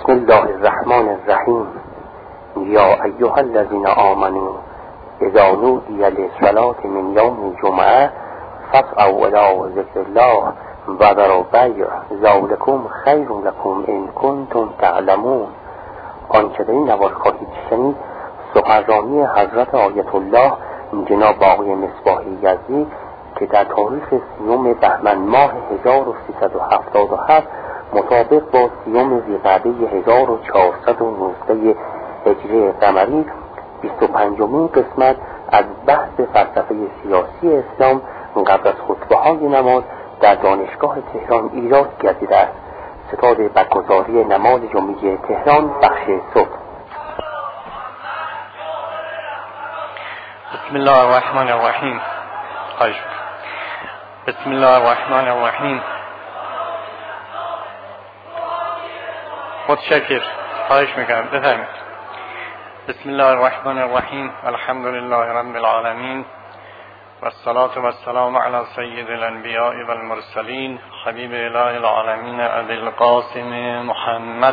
بسم الله الرحمن الرحیم. یا ایها الذین آمنوا اذا نودی للصلاة من یوم الجمعه فاسعوا الی ذکر الله و ذروا البیع ذلکم خیر لکم ان کنتم تعلمون. آنچه در این نواز خواهید شنید سخنرانی حضرت آیت الله جناب آقای مصباحی یزدی که در تاریخ 30 بهمن ماه 1377 مطابق با 30 ذی‌قعده 1419 هجری قمری 25مین قسمت از بحث فلسفه سیاسی اسلام قبل از خطبه‌های نماز در دانشگاه تهران ایراد گردیده است. ستاد برگزاری نماز جمعه تهران بخش صبح. بسم الله الرحمن الرحیم. بسم الله الرحمن الرحیم. متشکر. خواهش میکنم بفرمایید. بسم الله الرحمن الرحیم. الحمد لله رب العالمین و الصلاة و السلام علی سید الانبیاء و المرسلین حبیب اله العالمین ابی القاسم محمد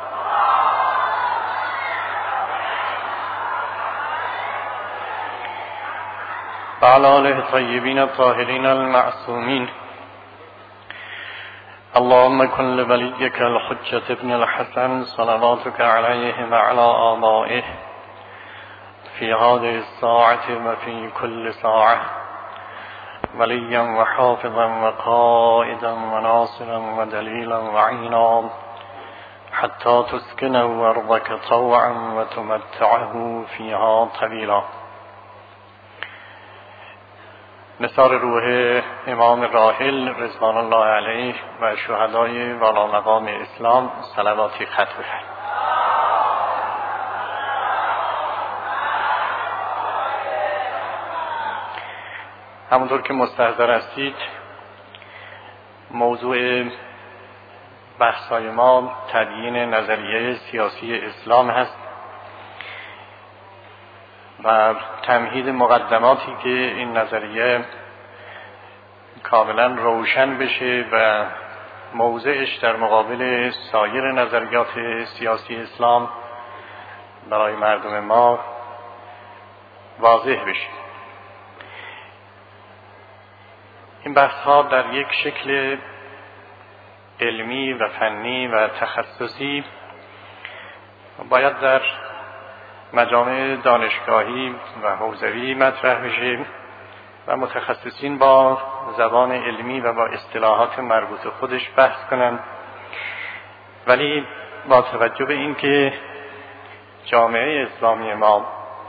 و علی آله الطیبین الطاهرین المعصومین. اللهم کن لولیک الحجة ابن الحسن صلواتك علیه و علی آبائه فی هذه الساعة و فی کل ساعة ولیا و حافظا و قائدا و ناصرا و دلیلا و عینا حتی تسکنه ارضک طوعا و تمتعه فیها طویلا. نثار روح امام راحل رضوان الله علیه و شهدای والا مقام اسلام صلواتی ختم بفرمایید. همونطور که مستحضر هستید موضوع بحث‌های ما تبیین نظریه سیاسی اسلام هست و تمهید مقدماتی که این نظریه کاملا روشن بشه و موضعش در مقابل سایر نظریات سیاسی اسلام برای مردم ما واضح بشه. این بحث‌ها در یک شکل علمی و فنی و تخصصی باید در مجامع دانشگاهی و حوزوی مطرح بشه و متخصصین با زبان علمی و با اصطلاحات مربوط خودش بحث کنند، ولی با توجه به این که جامعه اسلامی ما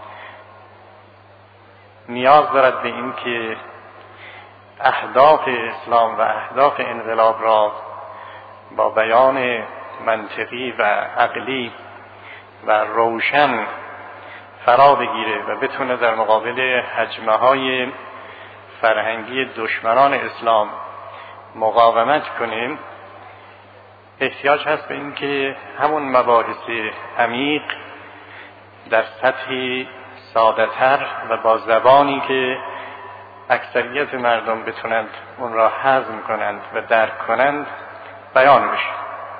نیاز دارد به این که اهداف اسلام و اهداف انقلاب را با بیان منطقی و عقلی و روشن فرا بگیره و بتونه در مقابل هجمه‌های فرهنگی دشمنان اسلام مقاومت کنیم، احتیاج هست به این که همون مباحث عمیق در سطحی ساده‌تر و با زبانی که اکثریت مردم بتونند اون را هضم کنند و درک کنند بیان بشه.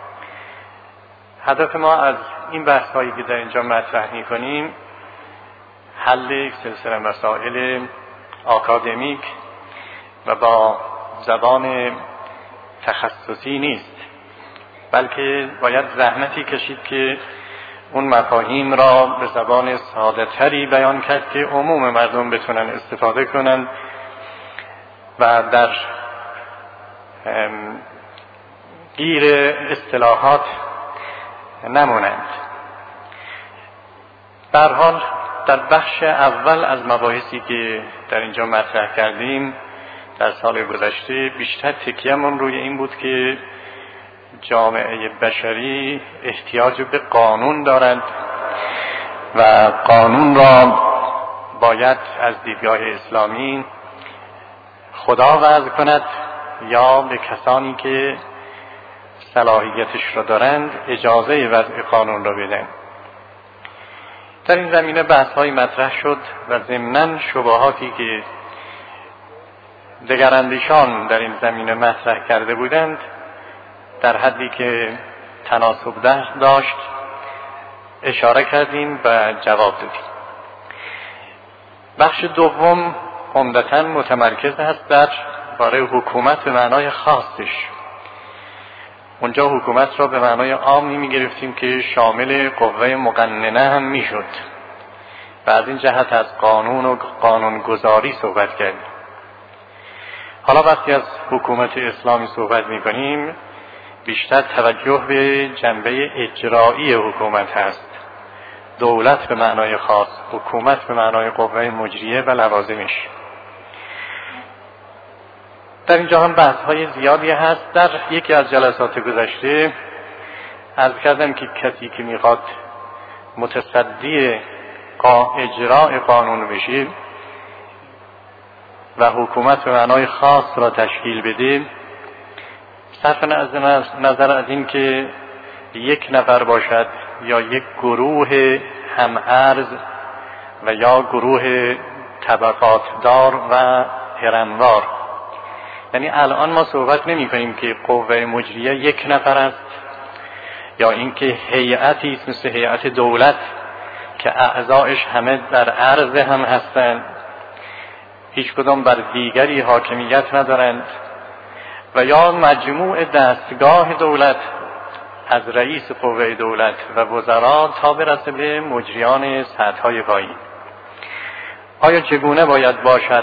هدف ما از این بحث هایی که در اینجا مطرح می کنیم حل یک سلسله مسائل آکادمیک و با زبان تخصصی نیست، بلکه باید زحمتی کشید که اون مفاهیم را به زبان ساده تری بیان کرد که عموم مردم بتونن استفاده کنن و در گیر اصطلاحات نمونند. به هر حال در بخش اول از مباحثی که در اینجا مطرح کردیم در سال گذشته بیشتر تکیه‌مون روی این بود که جامعه بشری احتیاج به قانون دارند و قانون را باید از دیدگاه اسلامی خدا وضع کند یا به کسانی که صلاحیتش را دارند اجازه وضع قانون را بدن. در این زمینه بحث‌های مطرح شد و ضمناً شبهاتی که دگراندیشان در این زمینه مطرح کرده بودند در حدی که تناسب داشت اشاره کردیم و جواب دادیم. بخش دوم عمدتاً متمرکز است در باره حکومت به معنای خاصش. اونجا حکومت را به معنای عامی می‌گرفتیم که شامل قوه مقننه هم میشد و از این جهت از قانون و قانونگذاری صحبت کردیم. حالا وقتی از حکومت اسلامی صحبت می‌کنیم بیشتر توجه به جنبه اجرایی حکومت هست. دولت به معنای خاص، حکومت به معنای قوه مجریه و لوازمش. در اینجا هم بحث‌های زیادی هست. در یکی از جلسات گذشته عرض کردم که کسی که میخواد متصدی اجراء قانون بشه و حکومت به معنای خاص را تشکیل بده، صرف نظر از این که یک نفر باشد یا یک گروه هم‌ارز و یا گروه طبقات دار و هرموار، یعنی الان ما صحبت نمی کنیم که قوه مجریه یک نفر است یا اینکه هیئتی است مثل هیئت دولت که اعضایش همه در عرض هم هستند، هیچ کدام بر دیگری حاکمیت ندارند، و یا مجموع دستگاه دولت از رئیس قوه دولت و وزرا تا برسه به مجریان سطح‌های پایین. آیا چگونه باید باشد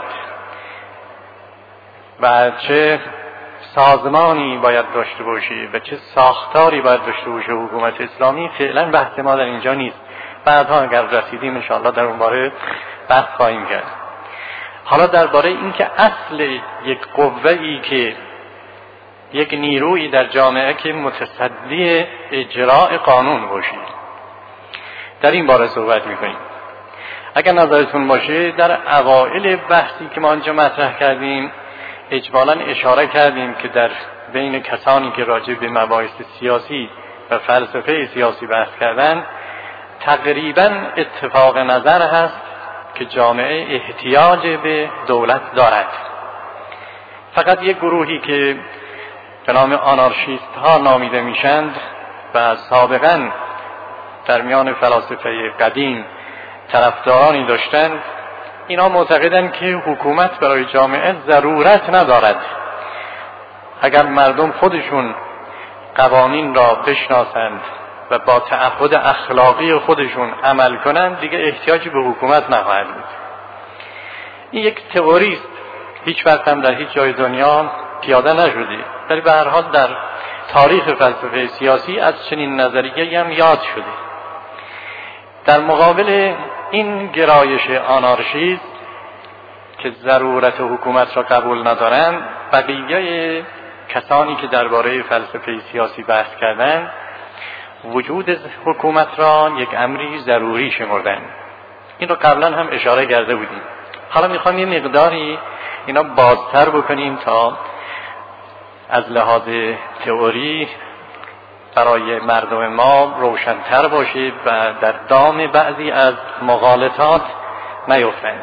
و چه سازمانی باید داشته باشی و چه ساختاری باید داشته باشه حکومت اسلامی؟ فعلا بحث ما در اینجا نیست. بعدها اگر رسیدیم انشاءالله در اون باره بحث خواهیم کرد. حالا درباره اینکه اصل یک قوه‌ای که یک نیرویی در جامعه که متصدی اجراء قانون باشه، در این باره صحبت می‌کنیم. اگر نظرتون باشه در اوائل بحثی که ما اینجا مطرح کردیم اجمالاً اشاره کردیم که در بین کسانی که راجع به مباحث سیاسی و فلسفه سیاسی بحث کردن تقریباً اتفاق نظر هست که جامعه احتیاج به دولت دارد. فقط یک گروهی که به نام آنارشیست ها نامیده میشند و سابقاً در میان فلاسفه قدیم طرفدارانی داشتند، اینا معتقدند که حکومت برای جامعه ضرورت ندارد. اگر مردم خودشون قوانین را بشناسند و با تعهد اخلاقی خودشون عمل کنند دیگه احتیاجی به حکومت نخواهد بود. این یک تئوری است، هیچ وقت هم در هیچ جای دنیا پیاده نشده، ولی به هر حال در تاریخ فلسفه سیاسی از چنین نظریه‌ای هم یاد شده. در مقابل این گرایش آنارشیست که ضرورت حکومت را قبول ندارند، بقیه کسانی که درباره فلسفه سیاسی بحث کردند وجود حکومت را یک امری ضروری شمردند. این رو قبلا هم اشاره کرده بودیم. حالا میخوام یه مقداری اینا بازتر بکنیم تا از لحاظ تئوری برای مردم ما روشن‌تر باشه و در دام بعضی از مغالطات نیفتند.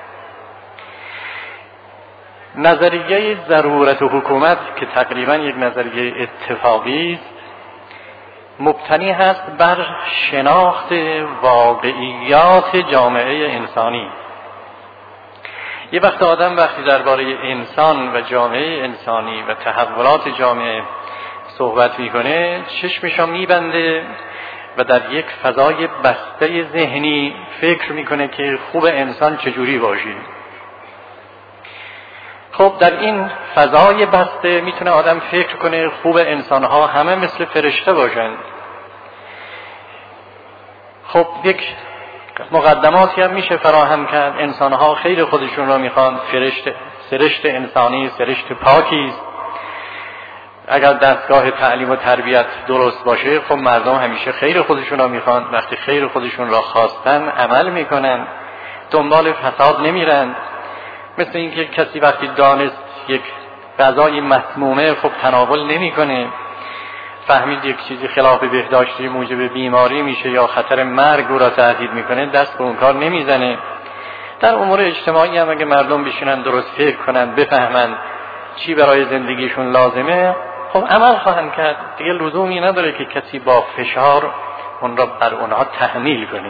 نظریه ضرورت حکومت که تقریبا یک نظریه اتفاقی است، مبتنی هست بر شناخت واقعیات جامعه انسانی. یه وقت آدم وقتی درباره انسان و جامعه انسانی و تحولات جامعه صحبت میکنه چشمشو میبنده و در یک فضای بسته ذهنی فکر میکنه که خوب انسان چجوری باشه. خب در این فضای بسته میتونه آدم فکر کنه خوب انسانها همه مثل فرشته باشند. خب یک مقدماتی هم میشه فراهم کرد، انسانها خیر خودشون رو میخوان، سرشت انسانی سرشت پاکی است. اگر دستگاه تعلیم و تربیت درست باشه خب مردم همیشه خیر خودشون رو میخوان، وقتی خیر خودشون را خواستن عمل میکنن، دنبال فساد نمیرن. مثل اینکه کسی وقتی دانست یک غذای مسمومه خب تناول نمیکنه، فهمید یک چیزی خلاف بهداشتی موجب بیماری میشه یا خطر مرگ او را تهدید میکنه، دست به اون کار نمیزنه. در امور اجتماعی هم اگه مردم بشینن درست فکر کنن، بفهمن چی برای زندگیشون لازمه، خب عمل خواهند کرد، دیگه لزومی نداره که کسی با فشار اون را بر اونها تحمیل کنه.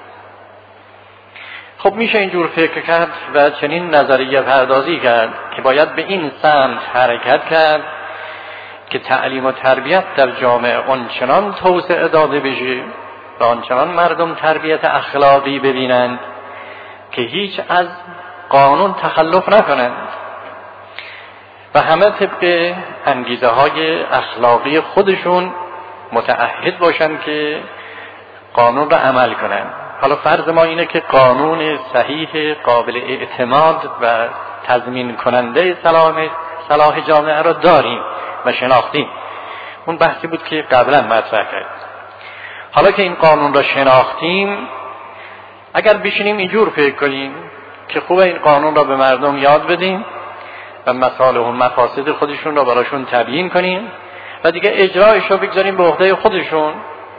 خب میشه اینجور فکر کرد و چنین نظریه پردازی کرد که باید به این سمت حرکت کرد که تعلیم و تربیت در جامعه آنچنان توسعه داده بشه و آنچنان مردم تربیت اخلاقی ببینند که هیچ از قانون تخلف نکنند و همه طبق انگیزه های اخلاقی خودشون متعهد باشند که قانون را عمل کنند. حالا فرض ما اینه که قانون صحیح قابل اعتماد و تضمین کننده صلاح جامعه را داریم و شناختیم. اون بحثی بود که قبلا مطرح کرد. حالا که این قانون را شناختیم، اگر بشینیم اینجور فکر کنیم که خوبه این قانون را به مردم یاد بدیم و مصالح و مفاسد خودشون را براشون تبیین کنیم و دیگه اجرایش رو بگذاریم به عهده خودشون،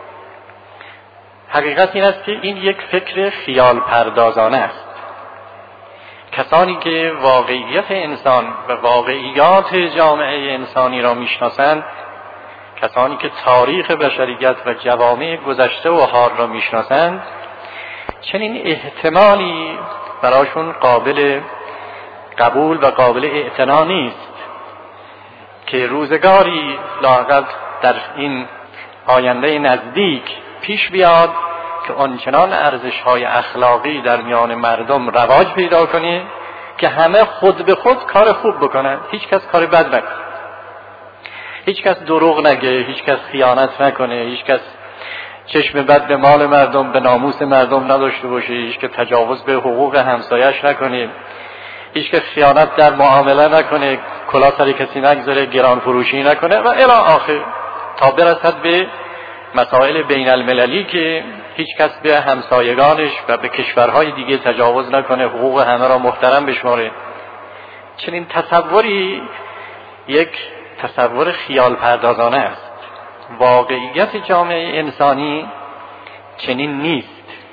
حقیقت این است که این یک فکر خیال پردازانه است. کسانی که واقعیت انسان و واقعیات جامعه انسانی را میشناسند، کسانی که تاریخ بشریت و جوامع گذشته و حال را میشناسند، چنین احتمالی براشون قابل قبول و قابل اعتنا نیست که روزگاری لااقل در این آینده نزدیک پیش بیاد که آنچنان ارزش‌های اخلاقی در میان مردم رواج پیدا کنه که همه خود به خود کار خوب بکنن، هیچ کس کار بد نکنه، هیچ کس دروغ نگه، هیچ کس خیانت نکنه، هیچ کس چشم بد به مال مردم، به ناموس مردم نداشته باشه، هیچ که تجاوز به حقوق همسایش نکنه، هیچ که خیانت در معامله نکنه، کلاه سر کسی نگذاره، گران فروشی نکنه و الی آخر، تا برسد به مسائل بین المللی که هیچ کس به همسایگانش و به کشورهای دیگه تجاوز نکنه، حقوق همه را محترم بشماره. چنین تصوری یک تصور خیال پردازانه است. واقعیت جامعه انسانی چنین نیست.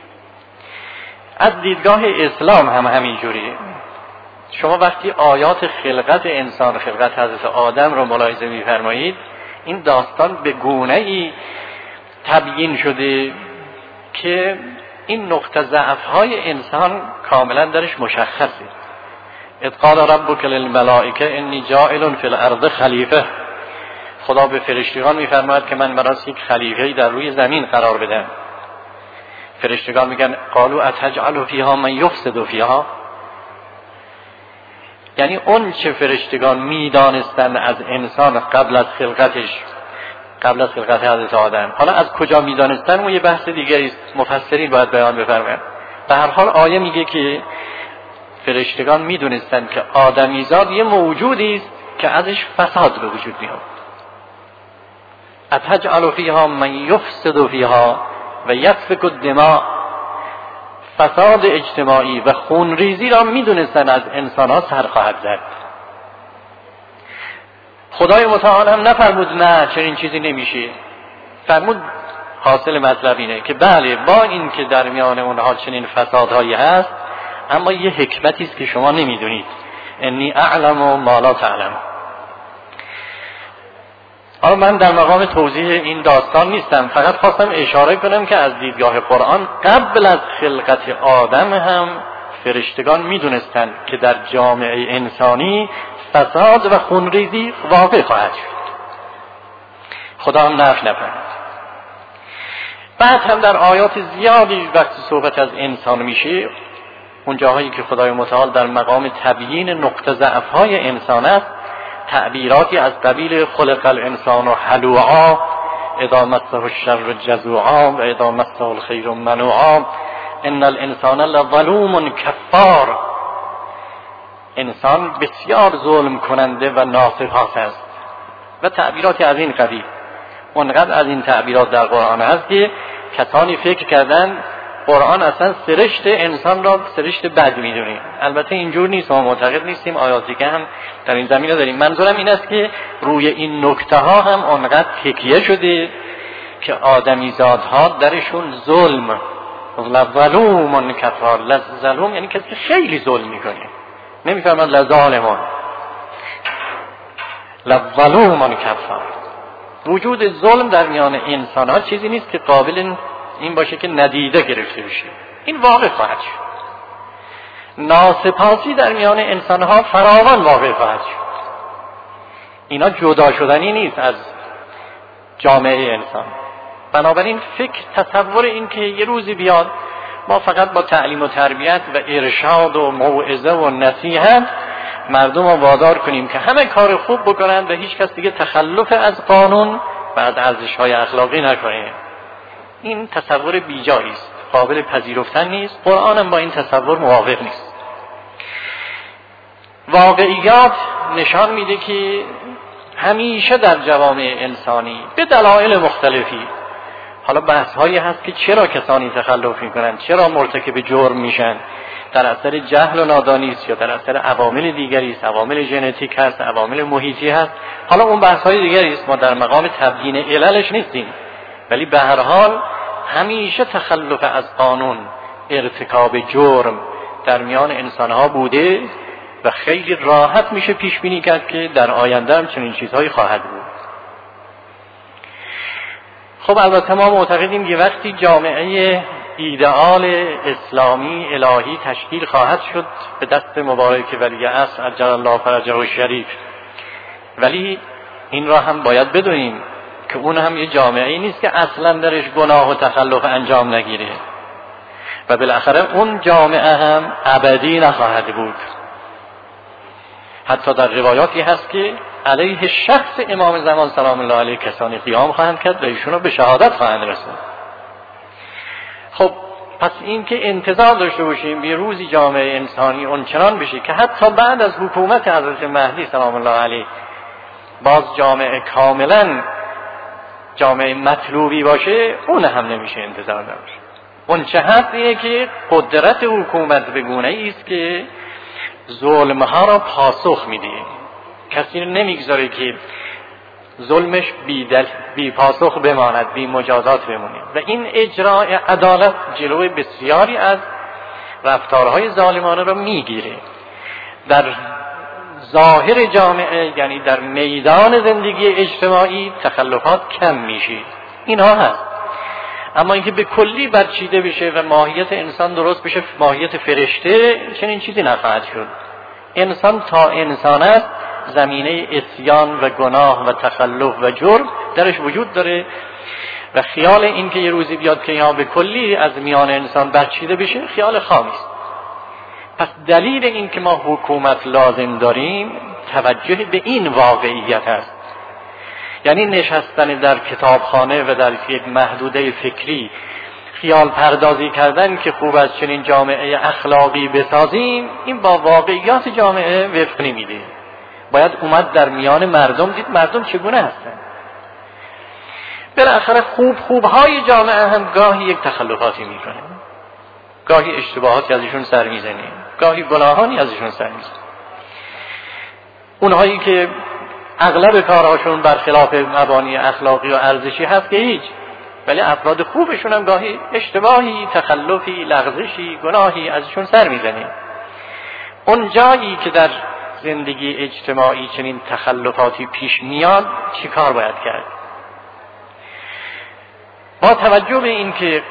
از دیدگاه اسلام هم همینجوریه. شما وقتی آیات خلقت انسان، خلقت حضرت آدم رو ملاحظه می‌فرمایید، این داستان به گونه‌ای تبیین شده که این نقطه ضعف‌های انسان کاملا درش مشخصه. اذ قال ربک للملائکه انی جاعل فی الارض خلیفه. خدا به فرشتگان می‌فرماید که من برای یک خلیفه‌ای در روی زمین قرار بدم. فرشتگان میگن قالوا اتجعل فیها من یفسد فیها. یعنی اون چه فرشتگان میدانستند از انسان قبل از خلقتش، قبل از خلقت حضرت آدم، حالا از کجا میدانستن اون یه بحث دیگری است، مفسرین باید بیان بفرمایند. به هر حال آیه میگه که فرشتگان میدونستند که آدمیزاد یه موجودی است که ازش فساد به وجود میاد. اتجعل فیها من یفسد فیها و یسفک الدماء. فساد اجتماعی و خونریزی را میدونستن از انسان‌ها سر خواهد زد. خدای متعال هم نفرمود نه چنین چیزی نمیشه، فرمود حاصل مطلب اینه که بله با این که در میان اونها چنین فسادهایی هست، اما یه حکمتی است که شما نمیدونید. انی اعلم و ما لا تعلم. حالا من در مقام توضیح این داستان نیستم، فقط خواستم اشاره کنم که از دیدگاه قرآن قبل از خلقت آدم هم فرشتگان میدونستند که در جامعه انسانی فساد و خونریزی واقع خواهد شد. خدا هم نفی نفرمود. بعد هم در آیات زیادی وقتی صحبت از انسان میشه، اون جاهایی که خدای متعال در مقام تبیین نقطه ضعف‌های انسان است، تعبیراتی از قبیل خلق الانسان هلوعا اذا مسه الشر جزوعا و اذا مسه الخیر منوعا ان الانسان لظلوم کفار. انسان بسیار ظلم کننده و ناسپاس است و تعبیراتی از این قبیل. اونقدر از این تعبیرات در قرآن هست که کسانی فکر کردن قرآن اصلا سرشت انسان را سرشت بد میدونه. البته اینجور نیست، ما معتقد نیستیم، آیاتی که هم در این زمینه داریم. منظورم این است که روی این نکته ها هم اونقدر تکیه شده که آدمیزادها درشون ظلم، لظلوم کفار. ظلوم یعنی کسی که خیلی ظلم میکنه، نمیفهمند لظالمان. لظلوم کفار. وجود ظلم در میان انسان ها چیزی نیست که قابل این باشه که ندیده گرفته بشه. این واقع خواهد شد. ناسپاسی در میان انسان ها فراوان واقع خواهد شد. اینا جدا شدنی نیست از جامعه انسان. بنابراین تصور این که یه روزی بیاد ما فقط با تعلیم و تربیت و ارشاد و موعظه و نصیحت مردم رو وادار کنیم که همه کار خوب بکنند و هیچ کس دیگه تخلف از قانون و از ارزش‌های اخلاقی نکنه، این تصور بیجایی است، قابل پذیرفتن نیست. قرآن هم با این تصور موافق نیست. واقعیات نشان میده که همیشه در جوامع انسانی به دلایل مختلفی، حالا بحث هایی هست که چرا کسانی تخلف میکنن، چرا مرتکب جرم میشن، در اثر جهل و نادانی است یا در اثر عوامل دیگری است، عوامل ژنتیک هست، عوامل محیطی هست، حالا اون بحث های دیگری است، ما در مقام تبیین عللش نیستیم. ولی به هر حال همیشه تخلف از قانون، ارتکاب جرم در میان انسان ها بوده و خیلی راحت میشه پیش بینی کرد که در آینده هم چنین چیزهایی خواهد بود. خب البته ما معتقدیم که وقتی جامعه ایدئال اسلامی الهی تشکیل خواهد شد به دست مبارک ولی عصر عجل الله فرجه الشریف، ولی این را هم باید بدونیم که اون هم یه جامعه نیست که اصلا درش گناه و تخلف انجام نگیره و بالاخره اون جامعه هم ابدی نخواهد بود. حتی در روایاتی هست که علیه شخص امام زمان سلام الله علیه کسانی قیام خواهند کرد و ایشون رو به شهادت خواهند رسوند. خب پس این که انتظار داشته باشیم یه روزی جامعه انسانی اونچنان بشه که حتی بعد از حکومت حضرت مهدی سلام الله علیه باز جامعه کاملا جامعه مطلوبی باشه، اون هم نمیشه انتظار داشت. اون چه هست اینه که قدرت حکومت به گونه‌ای است که ظلمها را پاسخ میده. کسی نمیگذاره که ظلمش بی پاسخ بماند، بی مجازات بمونه و این اجراء عدالت جلوی بسیاری از رفتارهای ظالمانه را میگیره. در ظاهر جامعه یعنی در میدان زندگی اجتماعی تخلفات کم میشه، اینها هست، اما اینکه به کلی برچیده بشه و ماهیت انسان درست بشه، ماهیت فرشته، چنین چیزی نخواهد شد. انسان تا انسان است زمینه عصیان و گناه و تخلف و جرم درش وجود داره و خیال این که یه روزی بیاد که اینها به کلی از میان انسان برچیده بشه خیال خامی است. پس دلیل این که ما حکومت لازم داریم توجه به این واقعیت است. یعنی نشستن در کتابخانه و در یک محدوده فکری خیال پردازی کردن که خوب از چنین جامعه اخلاقی بسازیم، این با واقعیات جامعه وفق نمیده. باید اومد در میان مردم دید مردم چگونه هستن. بالاخره خوبهای جامعه هم گاهی یک تخلفاتی میکنه، گاهی اشتباهاتی ازشون سر میزنه، گاهی گناهانی ازشون سر میزنه. اونهایی که اغلب کارهاشون برخلاف مبانی اخلاقی و ارزشی هست که هیچ، ولی افراد خوبشون هم گاهی اشتباهی، تخلفی، لغزشی، گناهی ازشون سر میزنه. اون جایی که در زندگی اجتماعی چنین تخلفاتی پیش میاد چی کار باید کرد؟ با توجه به این که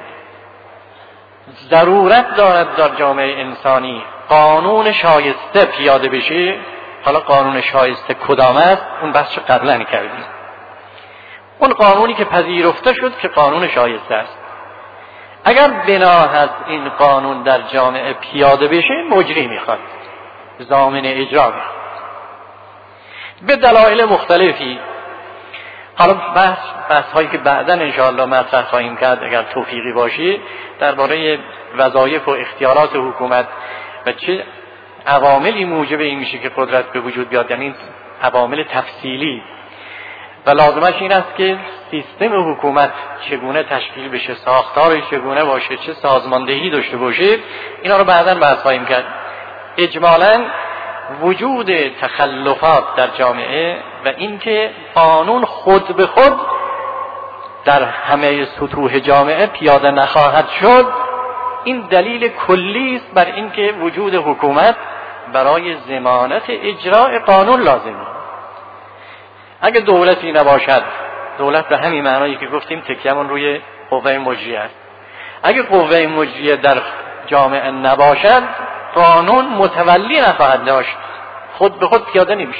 ضرورت دارد در جامعه انسانی قانون شایسته پیاده بشه، حالا قانون شایسته کدام است اون بحث قبلا کردیم. اون قانونی که پذیرفته شد که قانون شایسته است، اگر بنا هست این قانون در جامعه پیاده بشه مجری میخواد، ضامن اجرا میخواد به دلایل مختلفی. حالا بحث هایی که بعدا انشاءالله مطرح خواهیم کرد اگر توفیقی باشه درباره وظایف و اختیارات حکومت و چه عواملی موجب این میشه که قدرت به وجود بیاد، یعنی عوامل تفصیلی و لازمش این است که سیستم حکومت چگونه تشکیل بشه، ساختارش چگونه باشه، چه سازماندهی داشته باشه، اینا رو بعداً بحث خواهیم کرد. اجمالاً وجود تخلفات در جامعه و اینکه قانون خود به خود در همه سطوح جامعه پیاده نخواهد شد، این دلیل کلی است بر اینکه وجود حکومت برای ضمانت اجرای قانون لازمه. اگه دولتی نباشد، دولت به همین معنایی که گفتیم تکیه‌مون روی قوه مجریه است، اگه قوه مجریه در جامعه نباشد قانون متولی نخواهد داشت، خود به خود پیاده نمیشه.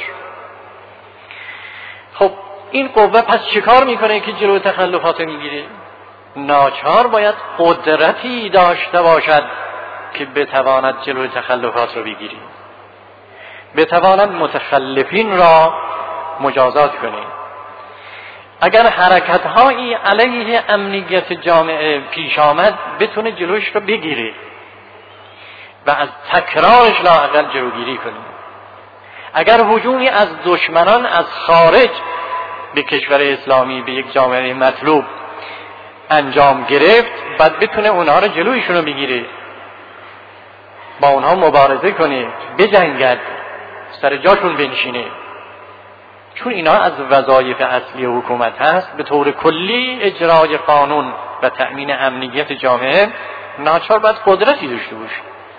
خب این قوه پس چیکار میکنه که جلوی تخلفات میگیره؟ ناچار باید قدرتی داشته باشد که بتواند جلوی تخلفات رو بگیری، بتواند متخلفین را مجازات کنه. اگر حرکت‌هایی علیه امنیت جامعه پیش آمد بتونه جلوش رو بگیره و از تکرارش لااقل جلوگیری کنه. اگر هجومی از دشمنان از خارج به کشور اسلامی، به یک جامعه مطلوب انجام گرفت، بعد بتونه اونها رو جلویشون رو بگیره، با اونها مبارزه کنه، بجنگد، سر جاشون بنشینه. چون اینا از وظایف اصلی حکومت هست، به طور کلی اجرای قانون و تأمین امنیت جامعه ناچار باید قدرتی داشته باشه.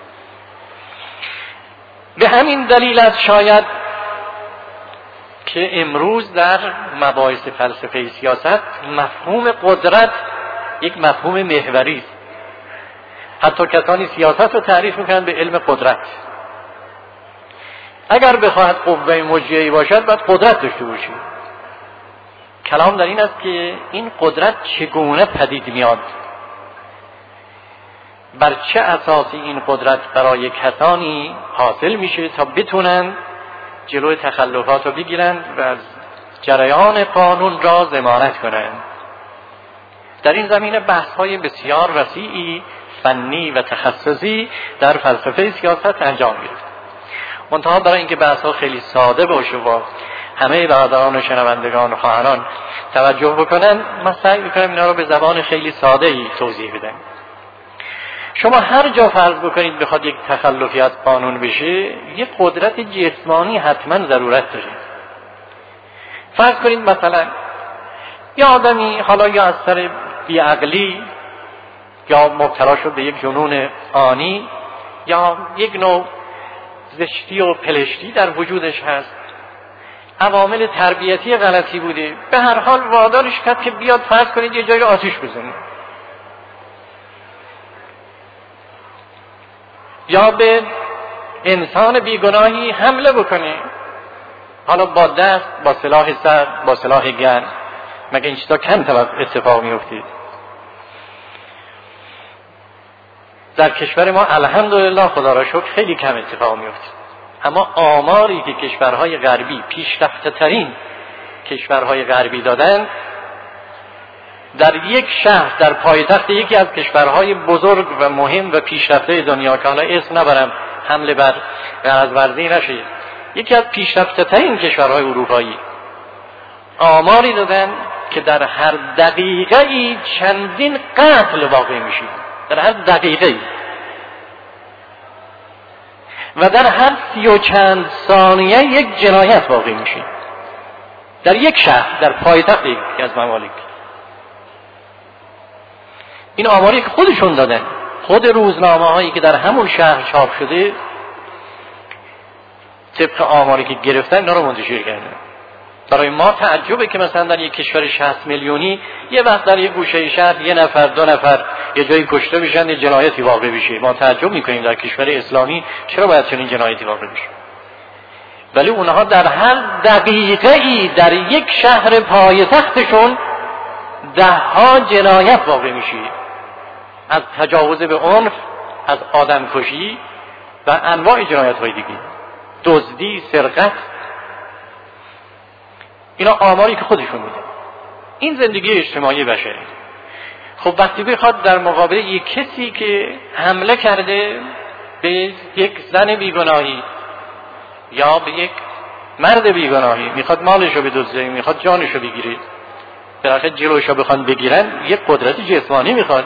به همین دلیل است شاید که امروز در مباحث فلسفه سیاست مفهوم قدرت یک مفهوم محوری است. حتی کسانی سیاست رو تعریف میکنن به علم قدرت. اگر بخواهد قوه مجریه باشد باید قدرت داشته باشی. کلام در این است که این قدرت چگونه پدید میاد، بر چه اساسی این قدرت برای کسانی حاصل میشه تا بتونن جلوی تخلفات رو بگیرن و از جریان قانون را ضمانت کنن. در این زمینه بحث‌های بسیار وسیعی فنی و تخصصی در فلسفه سیاست انجام گرفت. منتها برای اینکه بحث‌ها خیلی ساده باشه و همه برادران و شنوندگان و خواهران توجه بکنن، من سعی می‌کنم اینا رو به زبان خیلی ساده‌ای توضیح بدم. شما هر جا فرض بکنید بخواد یک تخلفی از قانون بشه، یک قدرت جسمانی حتما ضرورت داره. فرض کنید مثلا یا آدمی حالا یا از سر بیعقلی یا مبتلا شد به یک جنون آنی یا یک نوع زشتی و پلشتی در وجودش هست، عوامل تربیتی غلطی بوده، به هر حال وادارش کرد که بیاد فرض کنید یه جایی رو آتش بزنه یا به انسان بیگناهی حمله بکنه، حالا با دست، با سلاح سرد، با سلاح گرم. مگه این چیزا کم اتفاق میفته؟ در کشور ما الحمدلله خدا را شکر خیلی کم اتفاق میفته. اما آماری که کشورهای غربی، پیشرفته ترین کشورهای غربی دادن، در یک شهر در پایتخت یکی از کشورهای بزرگ و مهم و پیشرفته دنیا که حالا اسم نبرم حمله بر غرض‌ورزی نشه، یکی از پیشرفته ترین کشورهای اروپایی، آماری دادن که در هر دقیقه ای چندین قتل واقع میشه، در هر دقیقه ای، و در هر 30 و چند ثانیه یک جنایت واقع میشه در یک شهر در پایتخت یکی از ممالک. این آماری که خودشون دادن، خود روزنامه هایی که در همون شهر چاپ شده طبق آماری که گرفتن اینا رو منتشر کردن. برای ما تعجبه که مثلا در یک کشور 60 میلیونی یه وقت در یک گوشه شهر 1 نفر 2 نفر یه جایی کشته بشن، یه جنایتی واقع بشه. ما تعجب میکنیم در کشور اسلامی چرا باید چنین جنایتی واقع بشه، ولی اونها در هر دقیقه ای در یک شهر پایتختشون 10 جنایت واقع میشه، از تجاوز به عنف، از آدمکشی و انواع جنایت‌های دیگه، دزدی، سرقت. اینا آماری که خودشون میدن. این زندگی اجتماعی بشری. خب وقتی بخواد در مقابل یک کسی که حمله کرده به یک زن بیگناهی یا به یک مرد بیگناهی، میخواد مالشو بدزده، میخواد جانشو بگیره، بالاخره جلوشو بخوان بگیرن، یک قدرت جسمانی میخواد.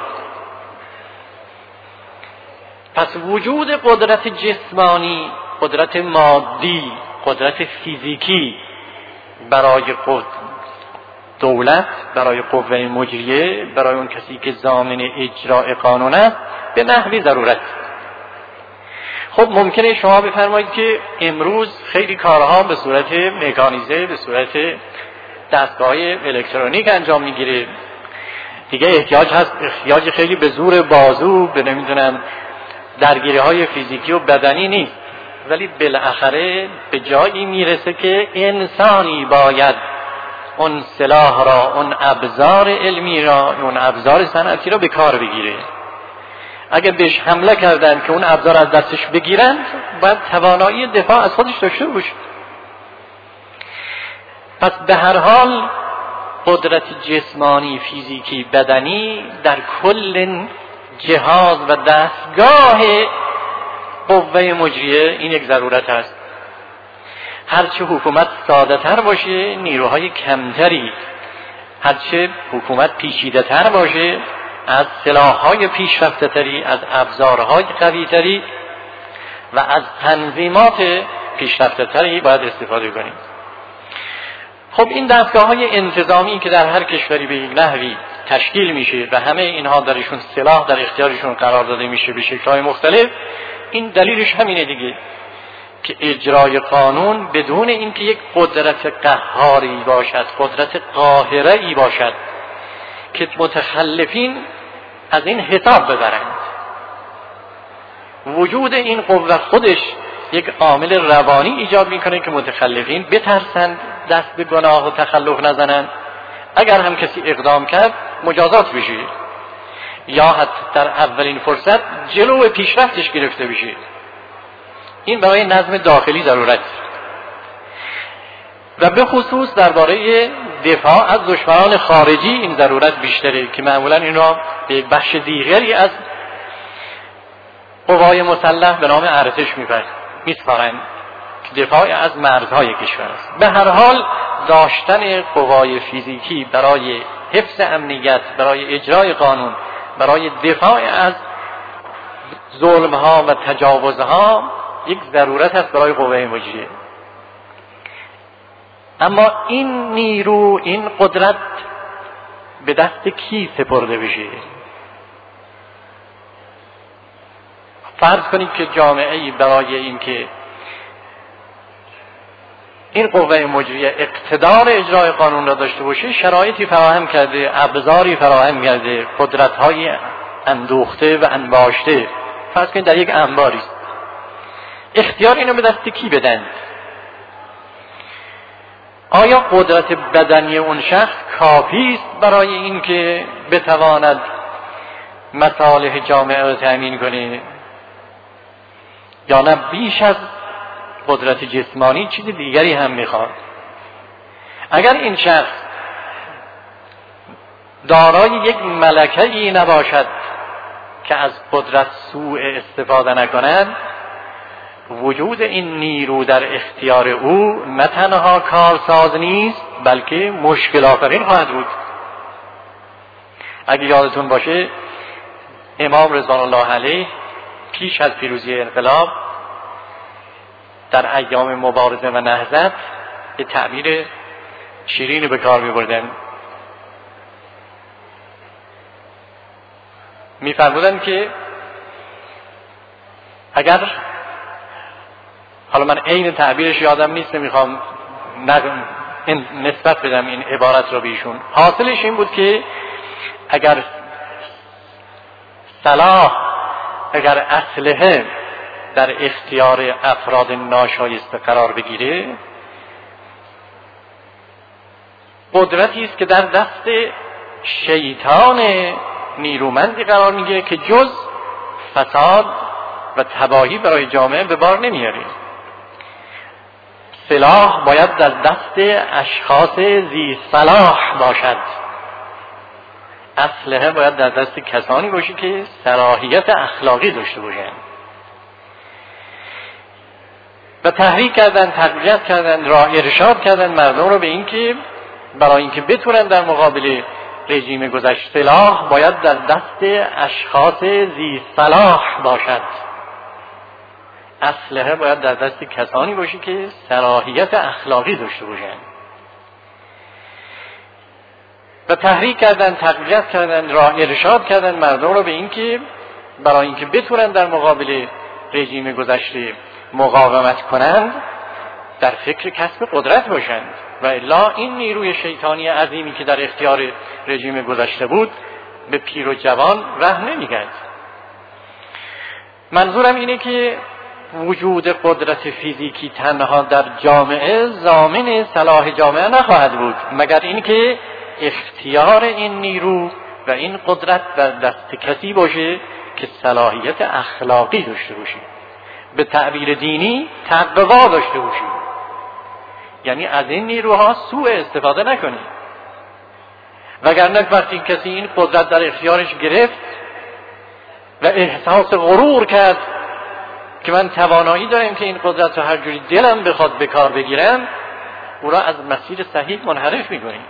پس وجود قدرت جسمانی، قدرت مادی، قدرت فیزیکی برای دولت، برای قوه مجریه، برای اون کسی که ضامن اجرای قانون است، به نحوی ضرورت. خب ممکنه شما بفرمایید که امروز خیلی کارها به صورت مکانیزه، به صورت دستگاه الکترونیک انجام میگیره. دیگه احتیاج خیلی به زور بازو، به نمیدونم درگیری های فیزیکی و بدنی نیست، ولی بالاخره به جایی میرسه که انسانی باید اون سلاح را، اون ابزار علمی را، اون ابزار صنعتی را به کار بگیره. اگر بهش حمله کردن که اون ابزار از دستش بگیرن، باید توانایی دفاع از خودش داشته باشه. پس به هر حال قدرت جسمانی، فیزیکی، بدنی در کل جهاز و دستگاه قوه مجریه این یک ضرورت است. هرچه حکومت ساده تر باشه، نیروهای کمتری، هرچه حکومت پیچیده تر باشه، از سلاح‌های پیشرفته تری، از ابزارهای قوی تری و از تنظیمات پیشرفته تری باید استفاده کنیم. خب این دستگاه‌های انتظامی که در هر کشوری به یک نحوی تشکیل میشه و همه اینها درشون سلاح در اختیارشون قرار داده میشه به شکل‌های مختلف، این دلیلش همینه دیگه، که اجرای قانون بدون اینکه یک قدرت قهاری باشد، قدرت قاهره‌ای باشد که متخلفین از این حساب ببرند. وجود این قوه خودش یک عامل روانی ایجاد میکنه که متخلفین بترسند دست به گناه و تخلف نزنند. اگر هم کسی اقدام کرد مجازات بشه، یا حتی در اولین فرصت جلو پیشرفتش گرفته بشه. این برای نظم داخلی ضرورت و به خصوص درباره دفاع از دشمنان خارجی این ضرورت بیشتره که معمولا این را به بخش دیگری از قوای مسلح به نام ارتش میسپارند که دفاع از مرزهای کشور است. به هر حال داشتن قوای فیزیکی برای حفظ امنیت، برای اجرای قانون، برای دفاع از ظلم‌ها و تجاوزها یک ضرورت است برای قوه مجریه. اما این نیرو، این قدرت به دست کی سپرده بشه؟ فرض کنید که جامعه‌ای برای اینکه این قوه مجریه اقتدار اجرای قانون را داشته باشه شرایطی فراهم کرده، ابزاری فراهم کرده، قدرت‌های اندوخته و انباشته. فرض کنید در یک انباری اختیار اینو به دست کی بدن؟ آیا قدرت بدنی اون شخص کافی است برای اینکه بتواند مصالح جامعه را تأمین کنه، یا نه بیش از قدرت جسمانی چیز دیگری هم میخواد؟ اگر این شخص دارای یک ملکه‌ای نباشد که از قدرت سوء استفاده نکند، وجود این نیرو در اختیار او نه تنها کارساز نیست بلکه مشکل آفرین خواهد بود. اگه یادتون باشه امام رضوان الله علیه پیش از پیروزی انقلاب در ایام مبارزه و نهضت یه تعبیر شیرینی به کار می‌بردن. می‌فرمودن که اگر، حالا من عین تعبیرش یادم نیست، نمیخوام نسبت بدم این عبارت را به ایشون، حاصلش این بود که اگر سلاح، اگر اسلحه در اختیار افراد ناشایسته قرار بگیره، قدرتی است که در دست شیطان نیرومندی قرار میگیره که جز فساد و تباهی برای جامعه به بار نمیاره. سلاح باید در دست اشخاص ذی صلاح باشد، اسلحه باید در دست کسانی باشه که صلاحیت اخلاقی داشته باشند. و تحریک کردن، تقویت کردن، راه ارشاد کردن مردم رو به این که برای اینکه بتونن در مقابل رژیم گذشته، سلاح باید در دست اشخاص ذی صلاح باشد، اسلحه باید در دست کسانی باشه که صلاحیت اخلاقی داشته باشند. و تحریک کردن، تقویت کردن، راه ارشاد کردن مردم رو به این که برای اینکه بتونن در مقابل رژیم گذشته مقاومت کنند، در فکر کسب قدرت باشند و الا این نیروی شیطانی عظیمی که در اختیار رژیم گذشته بود به پیر و جوان ره نمی‌گرد. منظورم اینه که وجود قدرت فیزیکی تنها در جامعه ضامن صلاح جامعه نخواهد بود، مگر اینکه اختیار این نیرو و این قدرت در دست کسی باشه که صلاحیت اخلاقی داشته باشه، به تعبیر دینی تقوا داشته باشه، یعنی از این نیروها سوء استفاده نکنه. وگرنه وقتی کسی این قدرت در اختیارش گرفت و احساس غرور کرد که من توانایی دارم که این قدرت رو هر جوری دلم بخواد به کار بگیرم، او را از مسیر صحیح منحرف می‌کنیم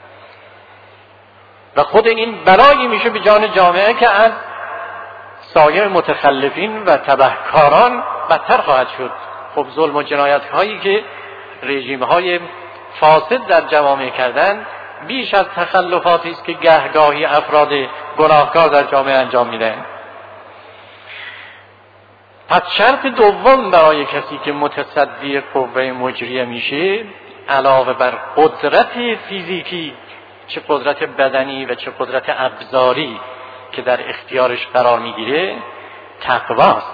و خود این بلایی میشه به جان جامعه که از سایر متخلفین و تبهکاران بدتر خواهد شد. خب ظلم و جنایت هایی که رژیم های فاسد در جوامع کردن بیش از تخلفاتی است که گهگاهی افراد گناهکار در جامعه انجام میدن. پس شرط دوم برای کسی که متصدی قوه مجریه میشه، علاوه بر قدرت فیزیکی، چه قدرت بدنی و چه قدرت ابزاری که در اختیارش قرار میگیره، تقواست.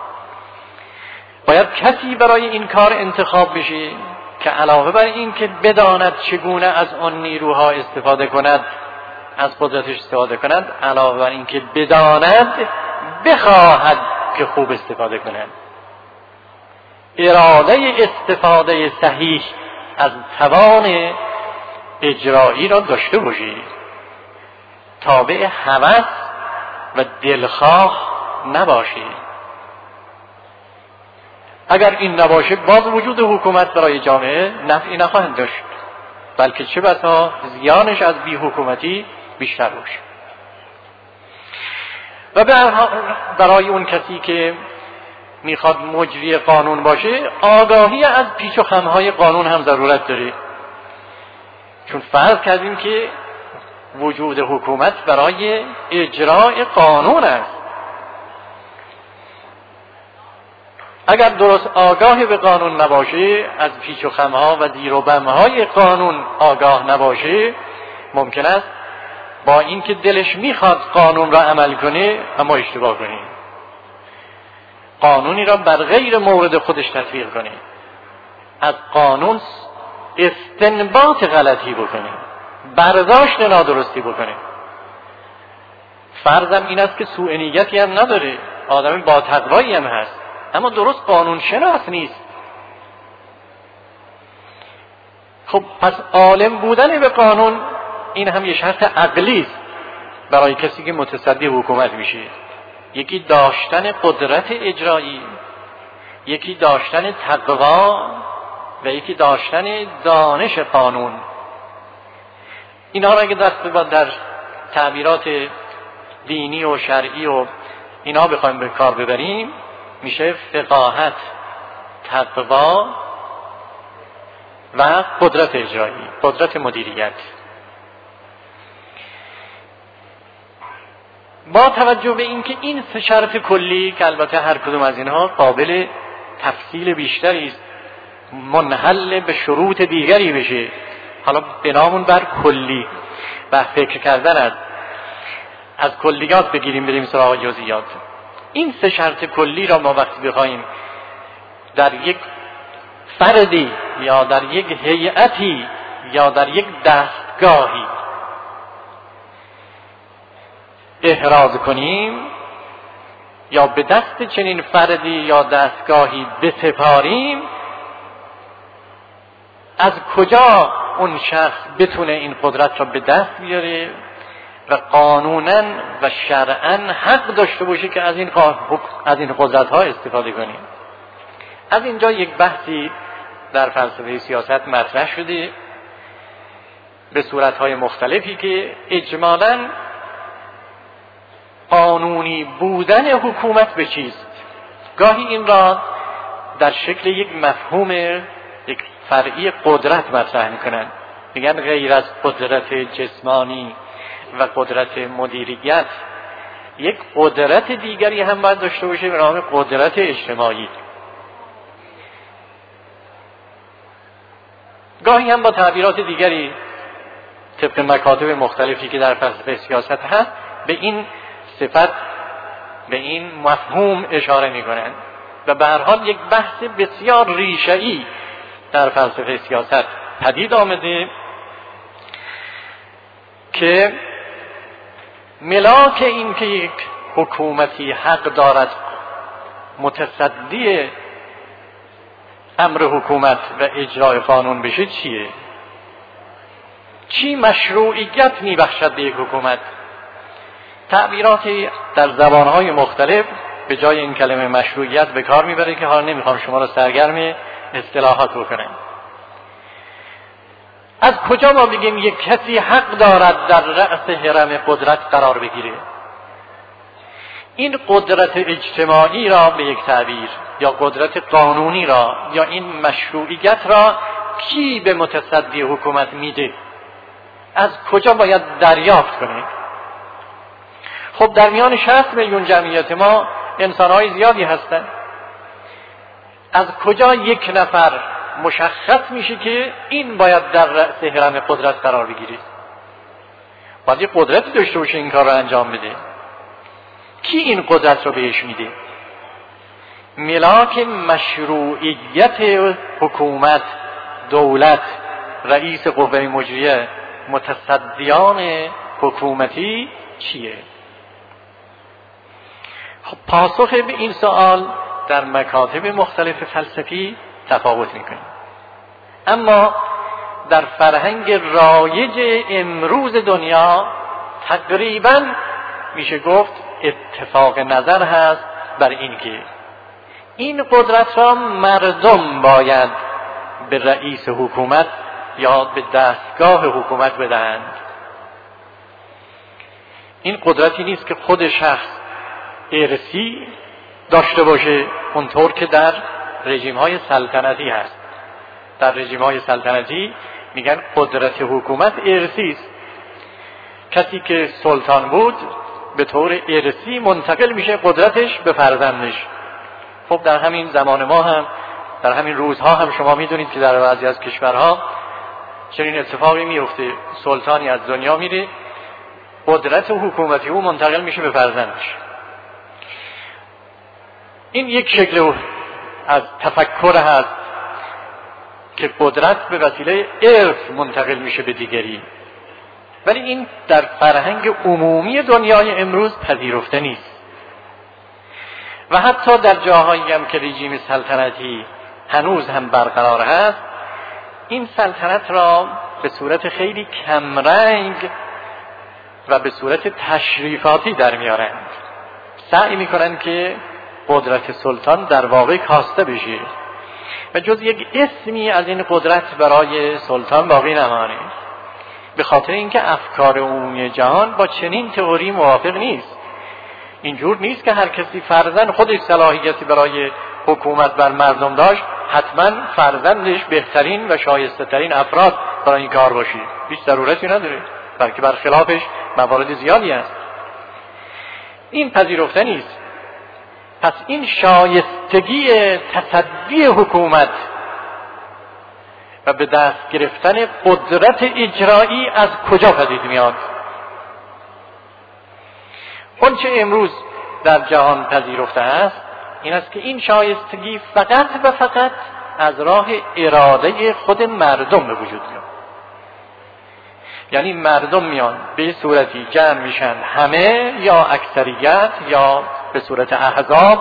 باید کسی برای این کار انتخاب بشه که علاوه بر این که بداند چگونه از آن نیروها استفاده کند، از قدرتش استفاده کند، علاوه بر این که بداند بخواهد که خوب استفاده کند. اراده استفاده صحیح از توان اجرایی را داشته باشی، تابع هوس و دلخواه نباشی. اگر این نباشه باز وجود حکومت برای جامعه نفعی نخواهد داشت، بلکه چه بسا زیانش از بی حکومتی بیشتر باشه. و برای اون کسی که میخواد مجری قانون باشه، آگاهی از پیچ و خمهای قانون هم ضرورت داره، چون فرض کردیم که وجود حکومت برای اجرای قانون است. اگر درست آگاه به قانون نباشه، از پیچ و خمها و زیر و بمهای قانون آگاه نباشه، ممکن است با اینکه دلش میخواد قانون را عمل کنه اما اشتباه کنه، قانونی را بر غیر مورد خودش تطبیق کنه، از قانون استنباط غلطی بکنه، برداشت نادرستی بکنه. فرضم این است که سوء نیتی هم نداره، آدم با تقوایی هم هست، اما درست قانون شناس نیست. خب پس عالم بودن به قانون این هم یه شرط عقلی است برای کسی که متصدی حکومت میشه. یکی داشتن قدرت اجرایی، یکی داشتن تقوا و یکی داشتن دانش قانون. اینا را اگه دست در تعبیرات دینی و شرعی و اینا بخوایم به کار ببریم، میشه فقاهت، تقوا و قدرت اجرایی، قدرت مدیریت. با توجه به اینکه این سه شرط کلی که البته هر کدوم از اینها قابل تفصیل بیشتری است، منحل به شروط دیگری بشه، حالا بنامون بر کلی و فکر کردن از کلیات بگیریم بریم سراغ جزئیات. این سه شرط کلی را ما وقتی بخوایم در یک فردی یا در یک هیئتی یا در یک دستگاهی احراز کنیم یا به دست چنین فردی یا دستگاهی بسپاریم، از کجا اون شخص بتونه این قدرت را به دست بیاره و قانونا و شرعا حق داشته باشه که از این قدرت ها استفاده کنیم. از اینجا یک بحثی در فلسفه سیاست مطرح شده به صورت های مختلفی که اجمالاً قانونی بودن حکومت به چیست. گاهی این را در شکل یک مفهوم یک فرعی قدرت مطرح میکنن، میگن غیر از قدرت جسمانی و قدرت مدیریت یک قدرت دیگری هم باید داشته باشه به نام قدرت اجتماعی. گاهی هم با تعبیرات دیگری طبق مکاتب مختلفی که در فلسفه سیاست هست به این صفت، به این مفهوم اشاره می‌کنند و به هر حال یک بحث بسیار ریشه‌ای در فلسفه سیاست پدید آمده که ملاک این که یک حکومتی حق دارد متصدی امر حکومت و اجرای قانون بشه چیه؟ چی مشروعیت میبخشد به یک حکومت؟ تعبیراتی در زبانهای مختلف به جای این کلمه مشروعیت به کار میبره که حالا نمیخوام شما را سرگرم اصطلاحات بکنم. از کجا ما بگیم یک کسی حق دارد در رأس هرم قدرت قرار بگیره؟ این قدرت اجتماعی را به یک تعبیر یا قدرت قانونی را یا این مشروعیت را کی به متصدی حکومت میده؟ از کجا باید دریافت کنه؟ خب در میان 60 میلیون جمعیت ما انسان‌های زیادی هستند. از کجا یک نفر مشخص میشه که این باید در رأس هرم قدرت قرار بگیره؟ باید یک قدرتی داشته باشه این کار را انجام بده. کی این قدرت رو بهش میده؟ ملاک مشروعیت حکومت، دولت، رئیس قوه مجریه، متصدیان حکومتی چیه؟ خب پاسخ به این سوال در مکاتب مختلف فلسفی تفاوت میکنه، اما در فرهنگ رایج امروز دنیا تقریبا میشه گفت اتفاق نظر هست بر این که این قدرت را مردم باید به رئیس حکومت یا به دستگاه حکومت بدهند. این قدرتی نیست که خود شخص ارثی داشته باشه اونطور که در رژیم‌های سلطنتی هست. در رژیم‌های سلطنتی میگن قدرت حکومت ارثی است. کسی که سلطان بود به طور ارثی منتقل میشه قدرتش به فرزندش. خب در همین زمان ما هم، در همین روزها هم شما میدونید که در بعضی از کشورها چنین اتفاقی میفته. سلطانی از دنیا میره، قدرت حکومتی او منتقل میشه به فرزندش. این یک شکل از تفکر هست که قدرت به وسیله ارث منتقل میشه به دیگری، ولی این در فرهنگ عمومی دنیای امروز پذیرفته نیست و حتی در جاهایی هم که رژیم سلطنتی هنوز هم برقرار هست، این سلطنت را به صورت خیلی کمرنگ و به صورت تشریفاتی در میارند. سعی میکنن که قدرت سلطان در واقع کاسته بشه و جز یک اسمی از این قدرت برای سلطان باقی نمانه، به خاطر اینکه افکار عمومی جهان با چنین تئوری موافق نیست. اینجور نیست که هر کسی فرزند خودش صلاحیتی برای حکومت بر مردم داشت حتما فرزندش بهترین و شایسته ترین افراد برای این کار باشی. هیچ ضرورتی نداره، بلکه برخلافش موارد زیادی است. این پذیرفته نیست. پس این شایستگی تصدی حکومت و به دست گرفتن قدرت اجرایی از کجا پدید میاد؟ اون چه امروز در جهان پذیرفته است این است که این شایستگی فقط و فقط از راه اراده خود مردم به وجود میاد. یعنی مردم میان به صورتی جمع میشن، همه یا اکثریت یا به صورت احزاب،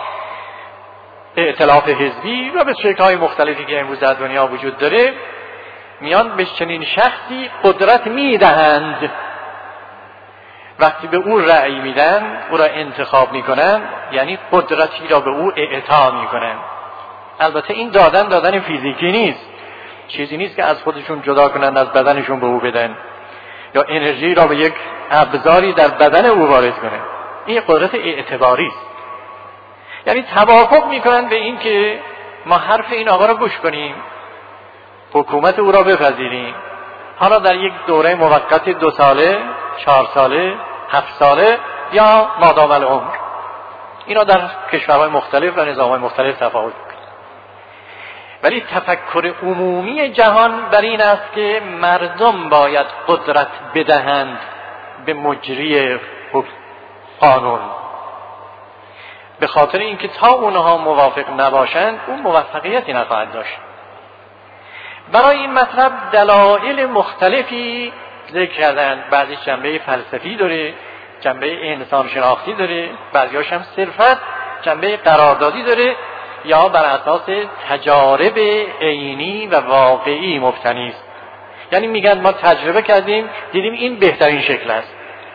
ائتلاف حزبی و به شکل‌های مختلفی که امروز در دنیا وجود داره، میان به چنین شخصی قدرت میدهند. وقتی به او رأی میدن، او را انتخاب میکنن، یعنی قدرتی را به او اعطا میکنن. البته این دادن فیزیکی نیست، چیزی نیست که از خودشون جدا کنن از بدنشون به او بدن یا انرژی را به یک ابزاری در بدن او وارد کنن. این قدرت اعتباری است. یعنی توافق میکنن به این که ما حرف این آقا را گوش کنیم، حکومت او را بپذیریم، حالا در یک دوره موقت 2 ساله، 4 ساله، 7 ساله یا مادام العمر. اینا در کشورهای مختلف و نظامهای مختلف تفاوت میکنه. ولی تفکر عمومی جهان بر این است که مردم باید قدرت بدهند به مجری قانون، به خاطر اینکه تا اونها موافق نباشند اون موفقیتی نخواهد داشت. برای این مطلب دلایل مختلفی ذکر کردن، بعضی جنبه فلسفی داره، جنبه انسان شناختی داره، بعضیاش هم صرفا جنبه قراردادی داره یا بر اساس تجارب عینی و واقعی مبتنی است. یعنی میگن ما تجربه کردیم دیدیم این بهترین شکل است.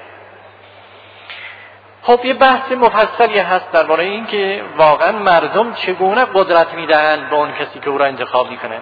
خب یه بحث مفصلی هست درباره این که واقعا مردم چگونه قدرت میدن به اون کسی که او را انتخاب میکنه.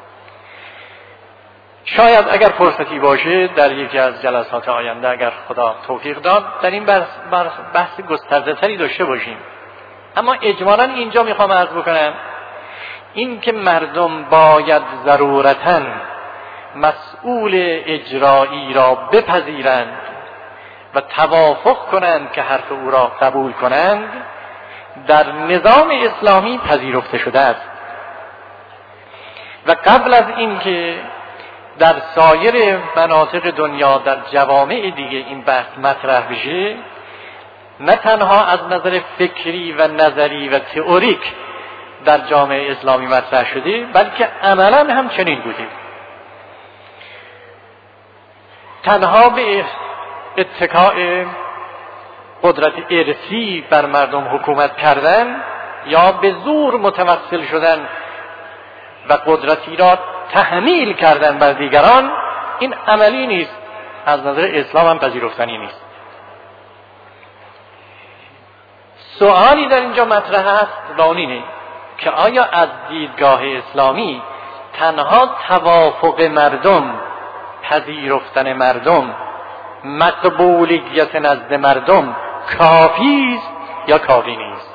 شاید اگر فرصتی باشه در یکی از جلسات آینده اگر خدا توفیق داد در این بحث گسترده تری داشته باشیم. اما اجمالاً اینجا میخوام عرض بکنم این که مردم باید ضرورتاً مسئول اجرایی را بپذیرند و توافق کنند که حرف او را قبول کنند در نظام اسلامی پذیرفته شده است و قبل از این که در سایر مناطق دنیا در جوامع دیگه این بحث مطرح بشه، نه تنها از نظر فکری و نظری و تئوریک در جامعه اسلامی مطرح شده بلکه عملاً هم چنین بوده. تنها به اتکاء قدرت ارثی بر مردم حکومت کردن یا به زور متوسل شدن و قدرتی را تحمیل کردن بر دیگران این عملی نیست، از نظر اسلام هم پذیرفتنی نیست. سوالی در اینجا مطرح است و اون اینه که آیا از دیدگاه اسلامی تنها توافق مردم، پذیرفتن مردم، مقبولیت نزد مردم کافی است یا کافی نیست؟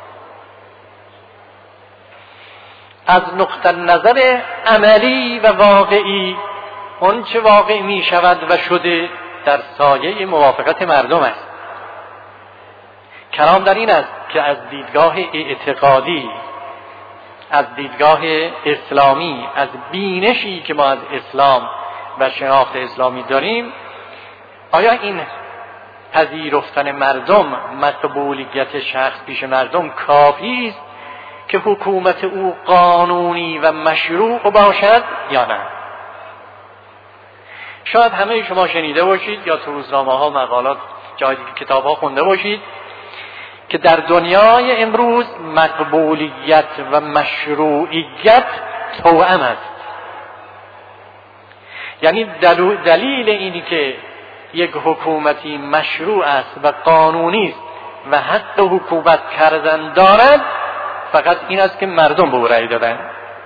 از نقطه نظر عملی و واقعی اون چه واقع می شود و شده در سایه موافقت مردم است. کلام در این است که از دیدگاه اعتقادی، از دیدگاه اسلامی، از بینشی که ما از اسلام و شناخت اسلامی داریم، آیا این پذیرفتن مردم، مقبولیت شخص پیش مردم کافی است که حکومت او قانونی و مشروع باشد یا نه؟ شاید همه شما شنیده باشید یا تو روزنامه‌ها، مقالات، جای دیگه کتاب‌ها خونده باشید که در دنیای امروز مقبولیت و مشروعیت توأم است. یعنی دلیل اینی که یک حکومتی مشروع است و قانونی است و حق حکومت کردن دارد فقط این است که مردم به او رأی دادن.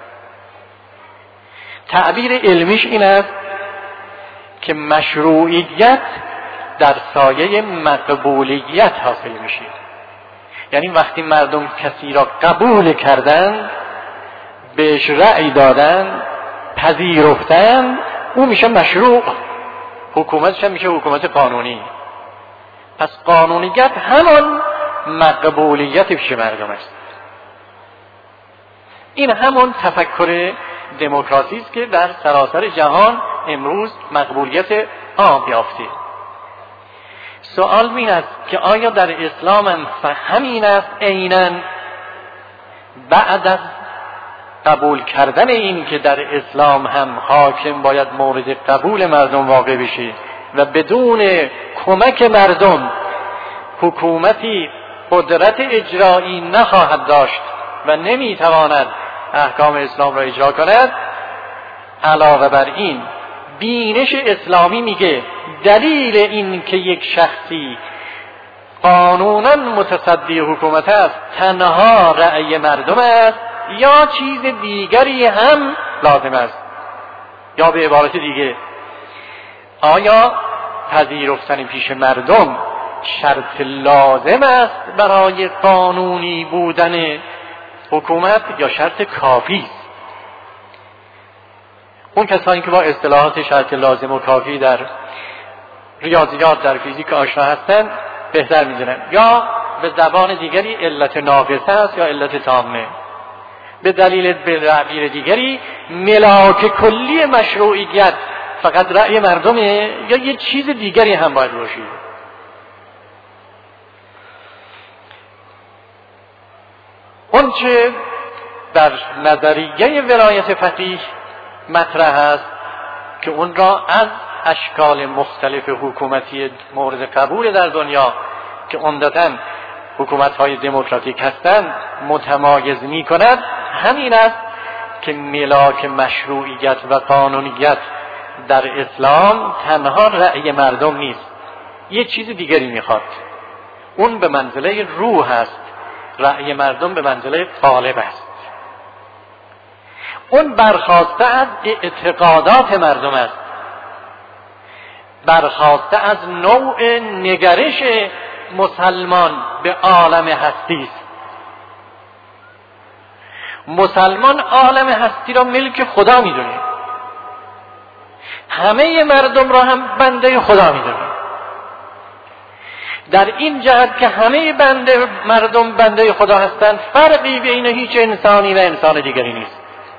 تعبیر علمیش این است که مشروعیت در سایه مقبولیت حاصل میشه. یعنی وقتی مردم کسی را قبول کردن، بهش رأی دادن، پذیرفتن، او میشه مشروع، حکومتش هم میشه حکومت قانونی. پس قانونیت همان مقبولیت پیش مردم است. این همون تفکر دموکراسی است که در سراسر جهان امروز مقبولیت عام یافته. سوال این است که آیا در اسلام هم همین است عیناً بعد از قبول کردن این که در اسلام هم حاکم باید مورد قبول مردم واقع بشه و بدون کمک مردم حکومتی قدرت اجرایی نخواهد داشت و نمیتواند احکام اسلام را اجرا کند؟ علاوه بر این بینش اسلامی میگه دلیل این که یک شخصی قانونا متصدی حکومت است تنها رأی مردم است یا چیز دیگری هم لازم است. یا به عبارت دیگه آیا پذیرفتن پیش مردم شرط لازم است برای قانونی بودن حکومت یا شرط کافی است؟ اون کسانی که با اصطلاحات شرط لازم و کافی در ریاضیات، در فیزیک آشنا هستند بهتر میدونن. یا به زبان دیگری علت ناقصه است یا علت تامه. به دلیل به تعبیر دیگری ملاک کلی مشروعیت فقط رأی مردمه یا یه چیز دیگری هم باید باشید؟ اون چه در نظریه ولایت فقیه مطرح است که اون را از اشکال مختلف حکومتی مورد قبول در دنیا که عمدتاً حکومت‌های دموکراتیک هستند متمایز می‌کند، همین است که ملاک مشروعیت و قانونیت در اسلام تنها رأی مردم نیست، یه چیز دیگری میخواد. اون به منزله روح است، رأی مردم به منزله قالب است. اون برخاسته از اعتقادات مردم است، برخاسته از نوع نگرش مسلمان به عالم هستی است. مسلمان عالم هستی را ملک خدا میدونه، همه مردم را هم بنده خدا میدونه. در این جهت که همه مردم بنده خدا هستند، فرقی بین هیچ انسانی و انسان دیگری نیست.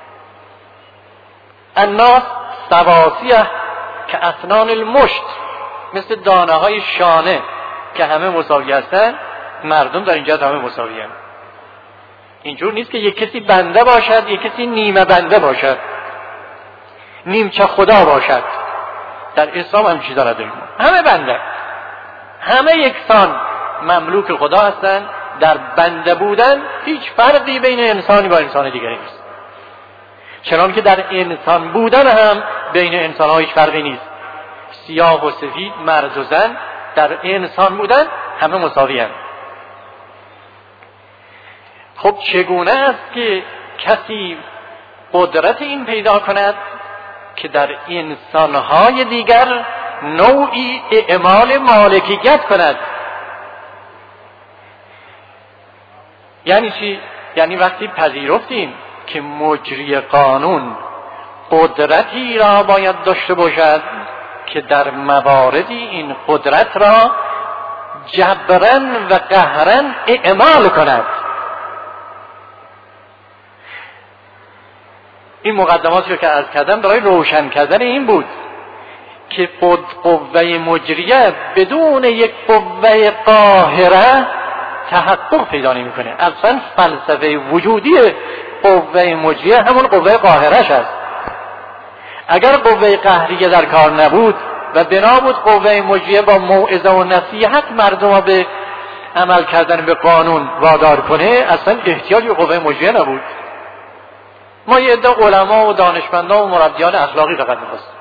الناس سواسیه که اسنان المشت، مثل دانه های شانه که همه مساوی هستند، مردم در این جهت همه مساوی هستند. اینجور نیست که یک کسی بنده باشد، یک کسی نیمه بنده باشد، نیمچه خدا باشد. در اسلام هم چیزا نداریم، همه بنده، همه یکسان مملوک خدا هستند. در بنده بودن هیچ فرقی بین انسانی با انسان دیگری نیست، چنان که در انسان بودن هم بین انسان ها هیچ فرقی نیست. سیاه و سفید، مرد و زن در انسان بودن همه مساوی هستند. خب چگونه است که کسی قدرت این پیدا کند که در انسانهای دیگر نوعی اعمال مالکیت کند؟ یعنی چی؟ یعنی وقتی پذیرفتیم که مجری قانون قدرتی را باید داشته باشد که در مواردی این قدرت را جبرن و قهرن اعمال کند. این مقدماتی که عرض کردم برای روشن کردن این بود که قوه مجریه بدون یک قوه قاهره تحقق پیدا نمی‌کنه. اصلا فلسفه وجودی قوه مجریه همون قوه قاهره‌اش است. اگر قوه قهریه در کار نبود و بنا بود قوه مجریه با موعظه و نصیحت مردم به عمل کردن به قانون وادار کنه، اصلا احتیاج به قوه مجریه نبود. ما یه عده علما و دانشمندان و مربیان اخلاقی فقط می‌خواستیم.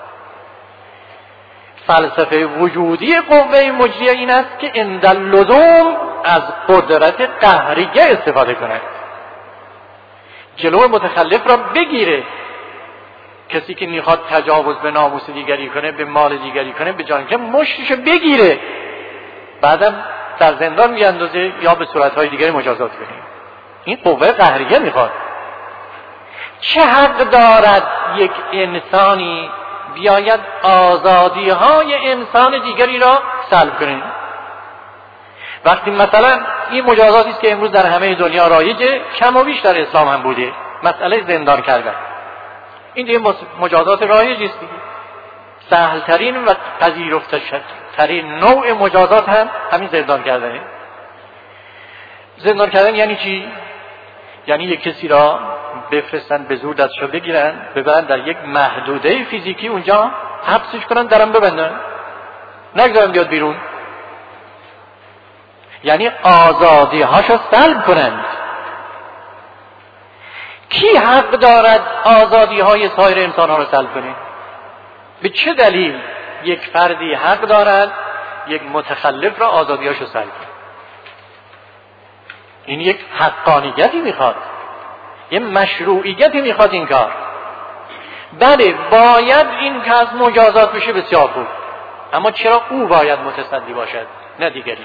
فلسفه وجودی قوه مجریه این است که عند اللزوم از قدرت قهریه استفاده کند، جلو متخلف را بگیره. کسی که میخواد تجاوز به ناموس دیگری کنه، به مال دیگری کنه، به جان که مشتشو بگیره، بعدم در زندان میاندازه یا به صورتهای دیگری مجازات کنه. این قوه قهریه میخواد. چه حق دارد یک انسانی بیاید آزادی های انسان دیگری را سلب کنه؟ وقتی مثلا این مجازاتی است که امروز در همه دنیا رایجه، کم و بیش در اسلام هم بوده، مسئله زندان کردن، این دیگه مجازات رایجی است دیگه. سهل ترین و پذیرفته ترین نوع مجازات هم همین زندان کردنه. زندان کردن یعنی چی؟ یعنی یک کسی را بفرستن به زور دستشو بگیرن، ببرن در یک محدوده فیزیکی اونجا حبسش کنن، درم ببندن، نگذارن بیاد بیرون. یعنی آزادی هاشو سلب کنند. کی حق دارد آزادی های سایر انسان ها رو سلب کنه؟ به چه دلیل یک فردی حق دارد یک متخلف را آزادی هاشو سلب کنه؟ این یک حقانیتی میخواد، یه مشروعیتی میخواد این کار. بله باید این که از مجازات بشه، بسیار خوب، اما چرا او باید متصدی باشد نه دیگری؟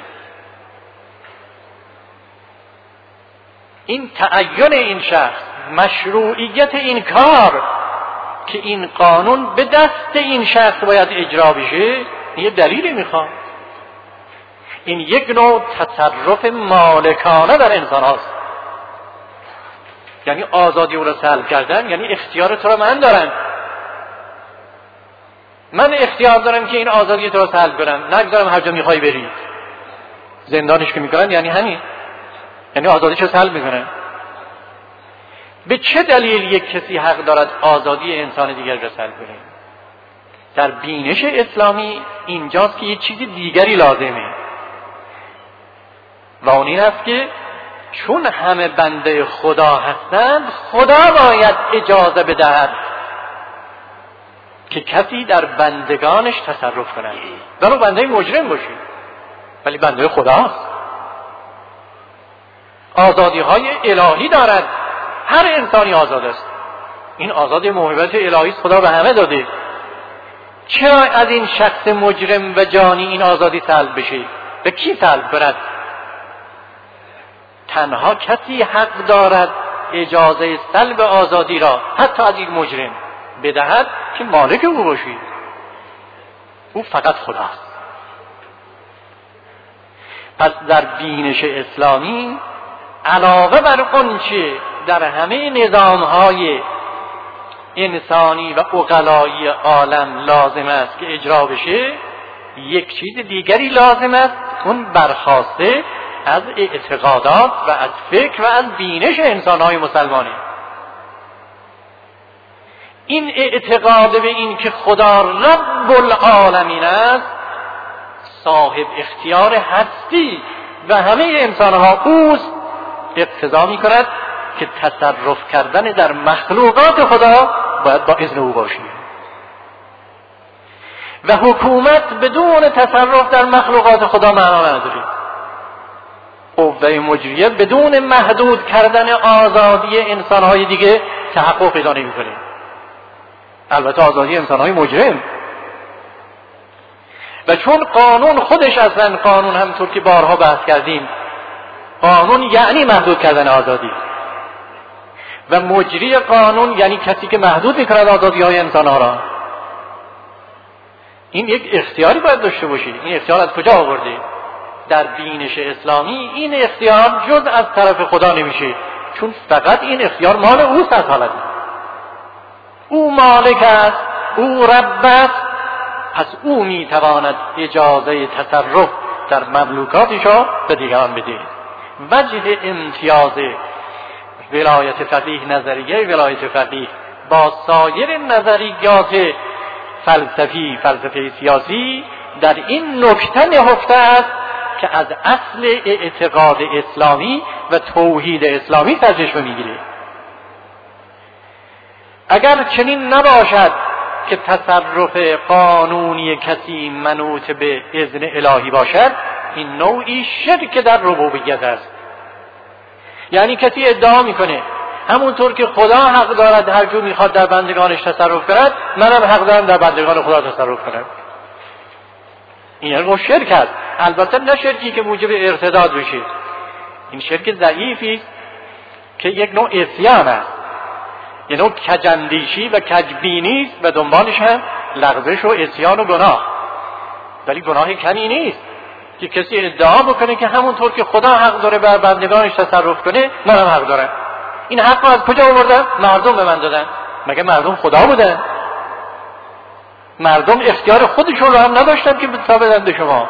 این تعین این شخص، مشروعیت این کار که این قانون به دست این شخص باید اجرا بشه، یه دلیلی میخواد. این یک نوع تصرف مالکانه در انسان هاست. یعنی آزادی او را سلب کردن، یعنی اختیار تو را من دارم، من اختیار دارم که این آزادی تو را سلب کنم، نگذارم هر جا میخوای بری. زندانش که میکنن یعنی همین، یعنی آزادیش رو سلب میکنن. به چه دلیل یک کسی حق دارد آزادی انسان دیگر را سلب کنه؟ در بینش اسلامی اینجاست که یک چیز دیگری لازمه و اون این است که چون همه بنده خدا هستند، خدا باید اجازه بدهد که کسی در بندگانش تصرف کند. ولو بنده مجرم باشه ولی بنده خداست. آزادی های الهی دارد، هر انسانی آزاد است. این آزادی موهبت الهی است، خدا به همه داده. چرا از این شخص مجرم و جانی این آزادی سلب بشه؟ به کی سلب کند؟ تنها کسی حق دارد اجازه سلب آزادی را حتی از این مجرم بدهد که مالک او باشید. او فقط خداست. پس در بینش اسلامی علاوه بر آنچه در همه نظام‌های انسانی و عقلایی عالم لازم است که اجرا بشه، یک چیز دیگری لازم است، اون برخاسته از اعتقادات و از فکر و از بینش انسان‌های مسلمانه. این اعتقاد به این که خدا رب العالمین است، صاحب اختیار هستی و همه انسان‌ها اوست، اقتضا می‌کند که تصرف کردن در مخلوقات خدا باید با اذن او باشی و حکومت بدون تصرف در مخلوقات خدا معنا نداره. قوه مجریه بدون محدود کردن آزادی انسان‌های دیگه تحقق پیدا نمی‌کنه. البته آزادی انسان‌های مجرم. و چون قانون خودش اصلا قانون، همطور که بارها بحث کردیم، قانون یعنی محدود کردن آزادی و مجری قانون یعنی کسی که محدود می‌کند آزادی‌های انسان‌ها را. این یک اختیاری باید داشته باشی. این اختیار از کجا آورده؟ در بینش اسلامی این اختیار جز از طرف خدا نمیشه، چون فقط این اختیار مال اوست. از حالت او مالک است، او رب است، پس او میتواند اجازه تصرف در مملوکاتش را به دیگران بده. وجه امتیاز ولایت فقیه، نظریه ولایت فقیه با سایر نظریات فلسفه سیاسی در این نکته نهفته است که از اصل اعتقاد اسلامی و توحید اسلامی سرچشمه میگیره. اگر چنین نباشد که تصرف قانونی کسی منوط به اذن الهی باشد، این نوعی شرک در ربوبیت است. یعنی کسی ادعا میکنه همونطور که خدا حق دارد هر جو میخواد در بندگانش تصرف کند، منم حق دارم در بندگان خدا تصرف کنم. این یعنی شرک است. البته نه شرکی که موجب ارتداد بشه، این شرک ضعیفی است که یک نوع عصیان است، یک نوع کجندیشی و کجبینی است و دنبالش هم لغزش و عصیان و گناه. ولی گناه کمی نیست که کسی ادعا بکنه که همونطور که خدا حق داره بر بندگانش تصرف کنه، منم حق دارم. این حق رو از کجا آوردن؟ مردم به من دادن. مگه مردم خدا بودن؟ مردم اختیار خودشون رو هم نداشتن که بدن به شما.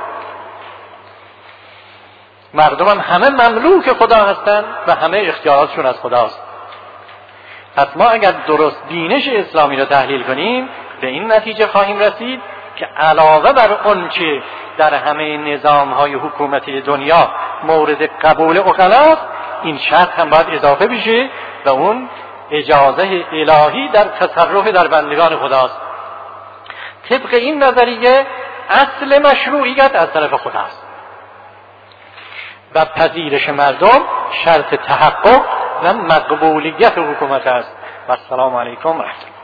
مردم هم همه مملوک خدا هستن و همه اختیاراتشون از خداست. پس ما اگر درست بینش اسلامی رو تحلیل کنیم، به این نتیجه خواهیم رسید که علاوه بر آنچه در همه نظام‌های حکومتی دنیا مورد قبول عقلاست، این شرط هم باید اضافه بشه و اون اجازه الهی در تصرف در بندگان خداست. طبق این نظریه اصل مشروعیت از طرف خداست و پذیرش مردم شرط تحقق و مقبولیت حکومت است. و السلام علیکم و رحمت الله.